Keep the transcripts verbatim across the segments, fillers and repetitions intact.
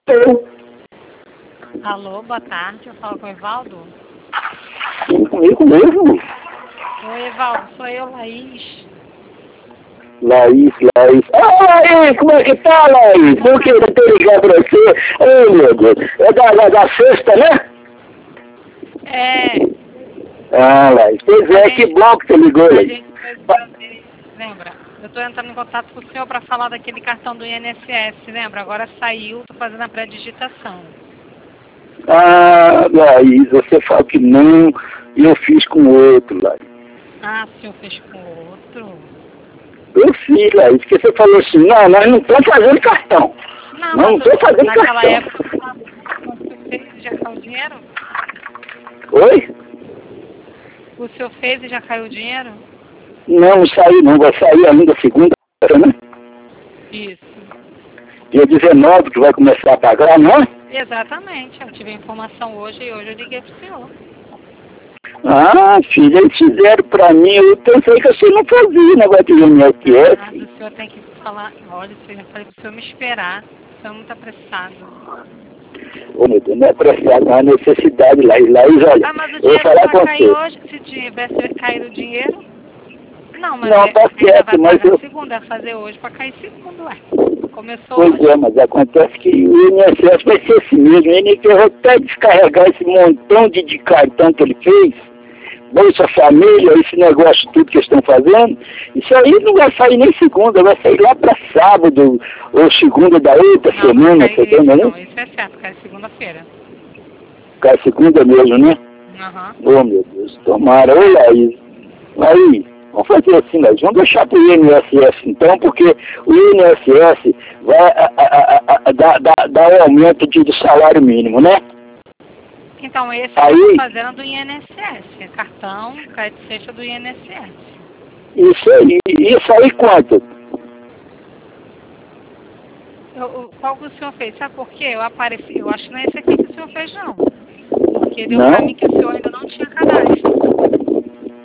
Eu. Alô, boa tarde, eu falo com o Evaldo. Sim, comigo mesmo. Oi, Evaldo, sou eu, Laís. Laís, Laís. Ah, Laís, como é que tá, Laís? Por que eu tô ligando pra você? Ô, meu Deus. É da, da, da sexta, né? É. Ah, Laís. Pois é, gente, que bom que você ligou, a Laís. gente vai fazer, lembra? Eu estou entrando em contato com o senhor para falar daquele cartão do I N S S, lembra? Agora saiu, estou fazendo a pré-digitação. Ah, Laís, você fala que não, e eu fiz com outro, Laís. Ah, o senhor fez com outro? Eu fiz, Laís, porque você falou assim, não, nós não estamos fazendo cartão. Não, Não, não mas estou fazendo naquela cartão. época, o senhor fez e já caiu o dinheiro? Oi? O senhor fez e já caiu o dinheiro? Não, não saiu não, vai sair ainda segunda-feira, né? Isso. Dia dezenove que vai começar a pagar, não é? Exatamente, eu tive a informação hoje e hoje eu liguei pro senhor. Ah, filha, eles fizeram pra mim, eu pensei que você não fazia negócio de I N S S. Ah, o senhor tem que falar, olha, eu já falei pro senhor me esperar, o senhor é muito apressado. Ô, meu Deus, não é apressado, não é necessidade, Laís. Laís, olha, Ah, mas o eu vou dinheiro falar não com vai cair você. hoje, se tivesse caído o dinheiro? Não, mas Não, é, tá ainda certo, vai mas pagar eu... segunda, é fazer hoje para cair segunda, ué. Começou Pois hoje. é, mas acontece que o I N S S vai ser assim mesmo. O I N S S vai até descarregar esse montão de, de cartão que ele fez, Bolsa Família, esse negócio tudo que eles estão fazendo. Isso aí não vai sair nem segunda, vai sair lá para sábado ou segunda da outra Não, semana, cai, você esse entende, não, né? esse é certo, cai segunda-feira. Cai segunda mesmo, né? Aham. Oh, meu Deus, tomara. Ô, Laís, aí, vamos fazer assim, Laís, vamos deixar para o I N S S então, porque o I N S S vai a, a, a, a, dar, dar, dar um aumento de, de salário mínimo, né? Então, esse Aí, eu estou fazendo do I N S S, é cartão, crédito sexta do I N S S. isso aí, isso aí quanto? Eu, eu- qual que o senhor fez? Sabe por quê? Eu apareci, eu acho que não é esse aqui que o senhor fez, não. Porque deu Não? pra mim que o senhor ainda não tinha cadastro.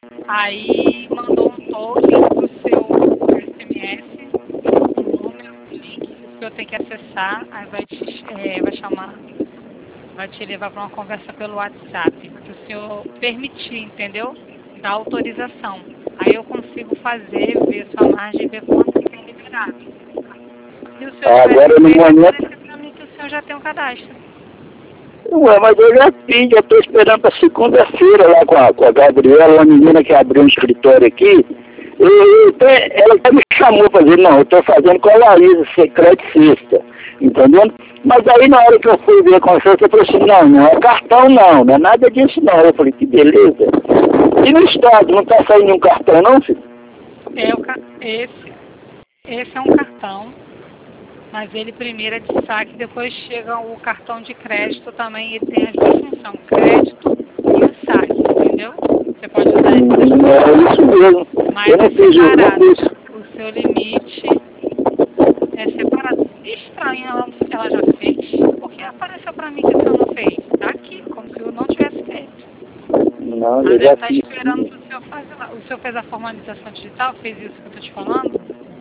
Aí mandou um token pro seu S M S, um número, um link que o senhor tem que acessar, aí vai te é, vai chamar, vai te levar para uma conversa pelo WhatsApp, para o senhor permitir, entendeu? Dar autorização. Aí eu consigo fazer, ver sua margem e ver quanto que tem liberado. Se o senhor Agora tivesse no feito, momento... aparecer para mim que o senhor já tem um cadastro. Ué, mas eu já fiz, já estou esperando para segunda-feira lá com a, com a Gabriela, uma menina que abriu um escritório aqui. E, e, ela até me chamou para dizer, não, eu estou fazendo com a Larissa, secreto sexta, entendeu? Mas aí na hora que eu fui ver com você, eu falei assim, não, não é cartão não, não é nada disso não. Eu falei, que beleza. E no estado, não está saindo nenhum cartão não, filho? É o, ca- esse, esse é um cartão, mas ele primeiro é de saque, depois chega o cartão de crédito também, ele tem as duas funções, crédito e o saque, entendeu? Você pode usar ele das Não duas é formas, isso mesmo. mas Eu não é fiz, eu não separado. fiz. O seu limite é separado. Estranho, ela, ela já fez? Porque apareceu pra mim que o senhor não fez. Tá aqui, como se eu não tivesse feito. Não, Ela eu deve já estar fiz. esperando pro senhor fazer lá. O senhor fez a formalização digital? Fez isso que eu tô te falando?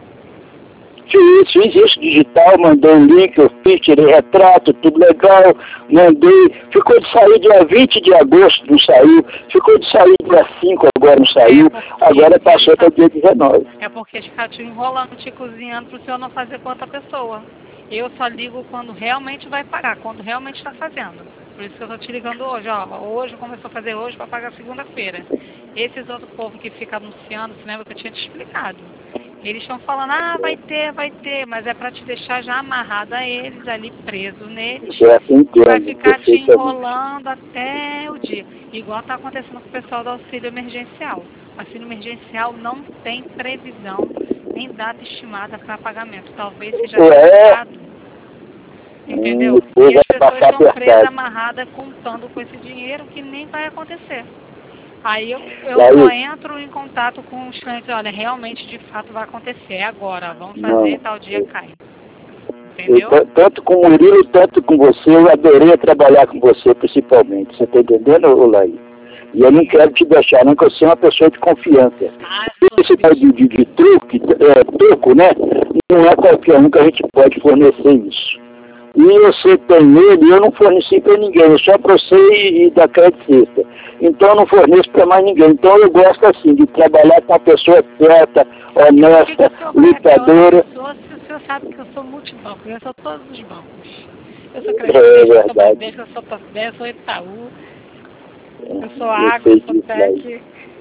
Fiz, fiz isso digital, mandei um link, eu fiz, tirei retrato, tudo legal, mandei. Ficou de sair dia vinte de agosto, não saiu. Ficou de sair dia cinco, agora não saiu. É Agora passou até dia dezenove. É porque ficar te enrolando, te cozinhando pro senhor não fazer com outra pessoa. Eu só ligo quando realmente vai pagar, quando realmente está fazendo. Por isso que eu tô te ligando hoje, ó. Hoje começou a fazer hoje para pagar segunda-feira. Esses outros povo que fica anunciando, você lembra que eu tinha te explicado? Eles estão falando, ah, vai ter, vai ter, mas é para te deixar já amarrado a eles, ali preso neles, É assim que e vai é, ficar te perfeitamente. enrolando até o dia. Igual está acontecendo com o pessoal do auxílio emergencial. O auxílio emergencial não tem previsão nem data estimada para pagamento. Talvez seja É, atrasado. Entendeu? hum, depois E as vai pessoas passar estão presas, apertado. amarradas, contando com esse dinheiro que nem vai acontecer. Aí eu, eu Daí, só entro em contato com os clientes, olha, realmente de fato vai acontecer, é agora, vamos fazer, não. tal dia cai. Eu, Entendeu? t- tanto com o Murilo, tanto com você, eu adorei trabalhar com você principalmente. Você está entendendo, ô Laís? E eu não quero te deixar, não, que eu sou uma pessoa de confiança. Ah, Esse tal de, de, de truque, é, truco, né? Não é qualquer um que a gente pode fornecer isso. e você tem ele, eu não forneci para ninguém, eu só para você e, e da Credicista. Então eu não forneço para mais ninguém. Então eu gosto assim, de trabalhar com uma pessoa certa, honesta, lutadora. O senhor sabe que eu sou multibanco, eu sou todos os bancos. Eu sou É Credicista, eu sou verdade. Bradesco, eu sou Topé, eu sou Itaú, eu sou Eu Água, sei eu sou disso aí. Tec.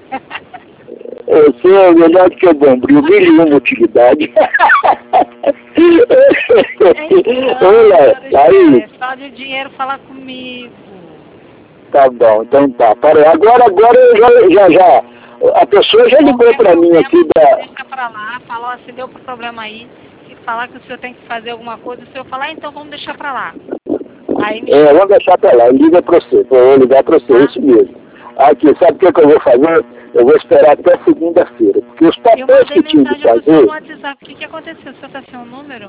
Você é melhor do que o Bombril, mil e uma utilidade. Então, Olha, aí. só de dinheiro falar comigo. Tá bom, então tá. Para agora, agora eu já, já, já. A pessoa já ligou para mim aqui da. Deixa pra lá, falou, se deu pro problema aí, e falar que o senhor tem que fazer alguma coisa, o senhor falar, ah, então vamos deixar pra lá. Aí me... É, vamos deixar pra lá, liga pra você, vou ligar pra você, Ah. isso mesmo. Aqui, sabe o que, que eu vou fazer? Eu vou esperar até segunda-feira, porque os papéis que tinha que fazer... No WhatsApp. O que, que aconteceu? O senhor tá sem um número?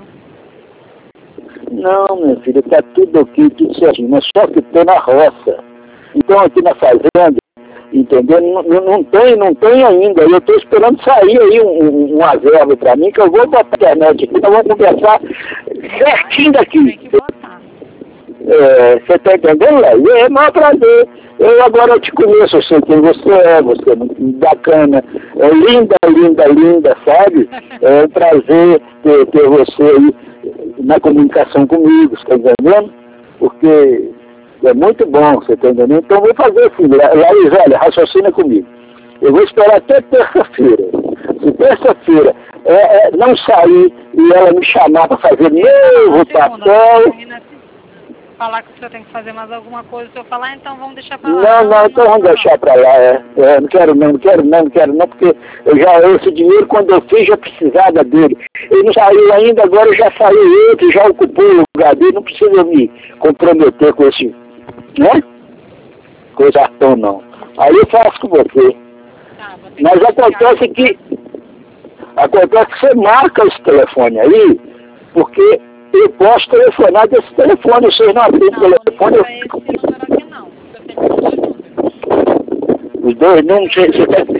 Não, meu filho, tá tudo ok, tudo certinho, mas só que tô na roça. Então aqui na fazenda, entendeu? Não, não, não tem, não tem ainda. Eu tô esperando sair aí um, um, uma verba pra mim, que eu vou botar a internet aqui, nós vamos conversar certinho daqui. Tem que botar. É, você tá entendendo, Léo? É maior prazer. Eu agora te conheço, eu sei quem você é, você é muito bacana, é linda, linda, linda, sabe? É um prazer ter, ter você aí na comunicação comigo, você tá entendendo? Porque é muito bom, você tá entendendo? Então vou fazer assim, Laís, olha, raciocina comigo. Eu vou esperar até terça-feira. Se terça-feira é, é, não sair e ela me chamar para fazer novo papel... Falar que o senhor tem que fazer mais alguma coisa, o senhor falar, ah, então vamos deixar pra lá. Não, não, então vamos deixar pra lá, é. é. Não quero não, não quero não, não quero não, porque eu já, esse dinheiro, quando eu fiz, já precisava dele. Ele não saiu ainda, agora já saiu outro, já ocupou o lugar dele, não precisa me comprometer com esse, né? Com esse cartão, não. Aí eu faço com você. Tá, mas acontece que, acontece que você marca esse telefone aí, porque... eu posso telefonar desse telefone, vocês não abrem o telefone. Não, esse número aqui não. Eu tenho dois números. Os dois números, você, você tem...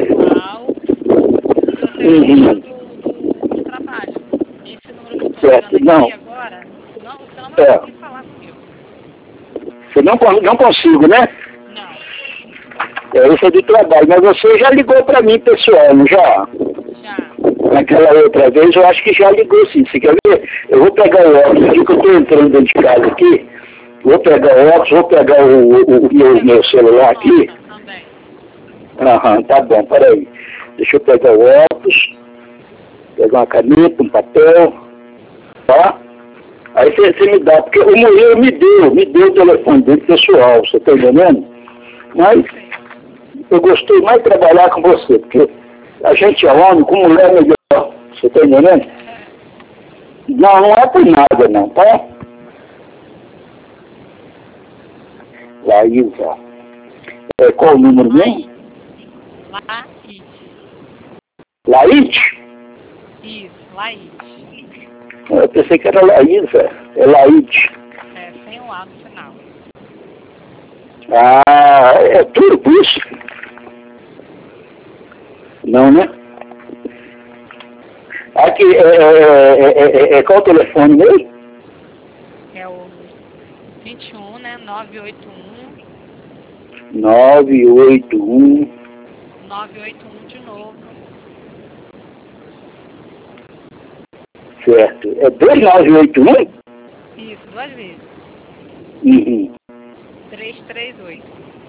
Uhum. Do, do, do trabalho. Esse número que eu estou certo, aqui não. agora, não, você não vai é. conseguir falar comigo. Você não, não consigo, né? Não. É, esse é de trabalho, mas você já ligou para mim, pessoal, não já? Já. Naquela outra vez, eu acho que já ligou sim. Você quer ver? Eu vou pegar o óculos aqui, que eu estou entrando dentro de casa aqui. Vou pegar o óculos, vou pegar o, o, o meu, meu celular aqui. Aham, tá bom, peraí. Deixa eu pegar o óculos, pegar uma caneta, um papel, tá? Aí você me dá, porque o Moreira me deu, me deu o telefone dele pessoal, você tá entendendo? Mas eu gostei mais de trabalhar com você, porque a gente é homem, com mulher é melhor, você tá entendendo? Não, não é por nada não, tá? Laísa. É, qual o número mesmo? Laís. Laís? Isso, Laís. Eu pensei que era Laísa. É Laís. É, sem o A no final. Ah, é tudo por isso? Não, né? Aqui, é, é, é, é, é qual o telefone mesmo? É o vinte e um, né? nove oito um. nove oito um. nove oito um de novo. Certo. É dois nove oito um? Isso, duas vezes. Uhum. três três oito.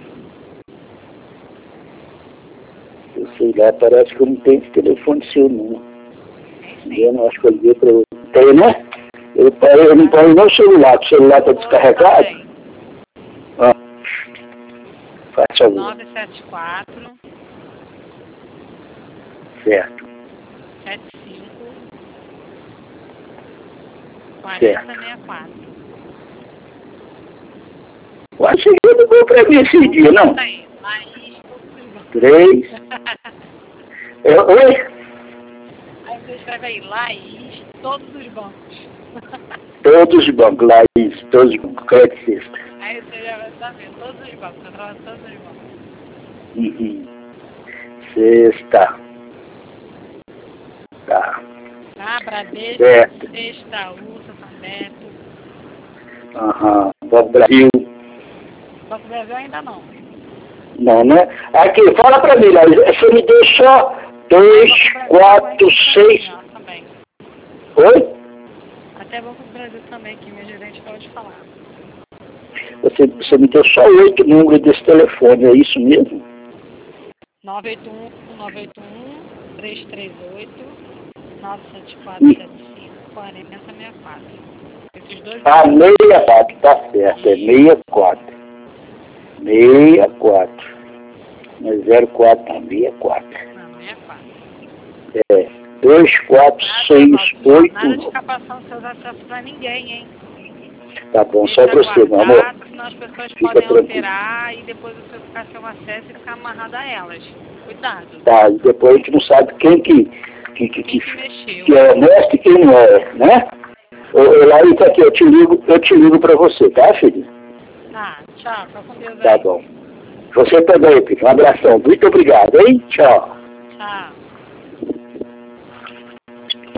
Eu sei lá, parece que eu não tenho esse telefone seu, não. Eu não acho que eu liguei para você. Tem, né? Eu, eu não ponho nem o celular, o celular está descarregado. Ah. Faz favor. nove sete quatro. Certo. sete cinco. Certo. quarenta sessenta e quatro. Quase você ligou para mim esse dia, não? Três. É, oi? Aí você escreve aí, Laís, todos os bancos. Todos os bancos, Laís, todos os bancos, Credicista. Aí você já vai saber, todos os bancos, eu trabalho todos os bancos. Uhum. Sexta. Tá. Ah, Bradesco, certo. Itaú, Santo Beto. Aham. Banco Brasil. Banco Brasil ainda não. Não, né? Aqui, fala pra mim, Laís. Você me deu só dois, quatro, seis... Também. Oi? Até Banco do Brasil também, que minha gerente pode falar. Você, você me deu só oito números desse telefone, é isso mesmo? nove oito um, nove oito um, três três oito, nove sete quatro, sete cinco, quatro zero seis quatro. Esses dois Ah, sessenta e quatro, tá certo, é sessenta e quatro. sessenta e quatro. Não é zero quatro, não, sessenta e quatro. Não, sessenta e quatro. É, dois quatro seis oito. Nada de ficar passando seus acessos pra ninguém, hein? Tá bom, só pra você, meu amor. Senão as pessoas Fica podem tranquilo. alterar e depois você ficar sem o acesso e ficar amarrado a elas. Cuidado. Tá, e depois a gente não sabe quem que, que, que, Quem que, que mexeu. que é honesto e quem não é, né? Ô, ô, Laís, aqui, eu te ligo, eu te ligo pra você, tá, filho? Tá, tchau, fica com Deus aí. Tá bom. Você também, filho. Um abração. Muito obrigado, hein? Tchau. Tchau.